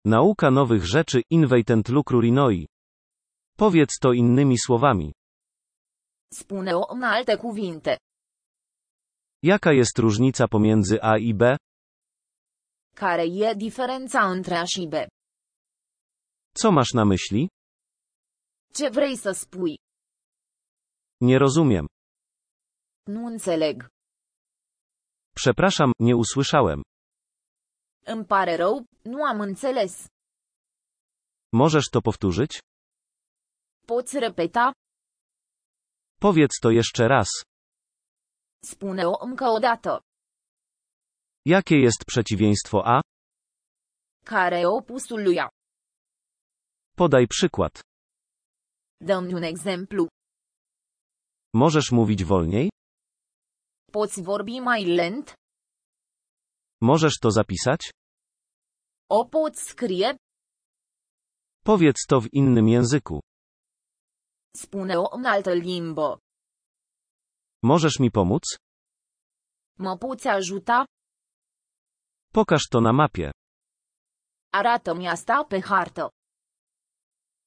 Nauka nowych rzeczy, inventent lucruri noi. Powiedz to innymi słowami. Spune-o în alte cuvinte. Jaka jest różnica pomiędzy A i B? Care e diferența între A și B? Co masz na myśli? Ce vrei să spui? Nie rozumiem. Nu înțeleg. Przepraszam, nie usłyszałem. Îmi pare rău, nu am înțeles. Możesz to powtórzyć? Poți repeta? Powiedz to jeszcze raz. Spune-o încă o dată. Jakie jest przeciwieństwo A? Care e opusul lui A? Podaj przykład. Dă-mi un exemplu. Możesz mówić wolniej? Poți vorbi mai lent? Możesz to zapisać? O poți scrie? Powiedz to w innym języku. Spune-o în altă limbă. Możesz mi pomóc? Mă poți ajuta? Pokaż to na mapie. Arată-mi asta pe hartă.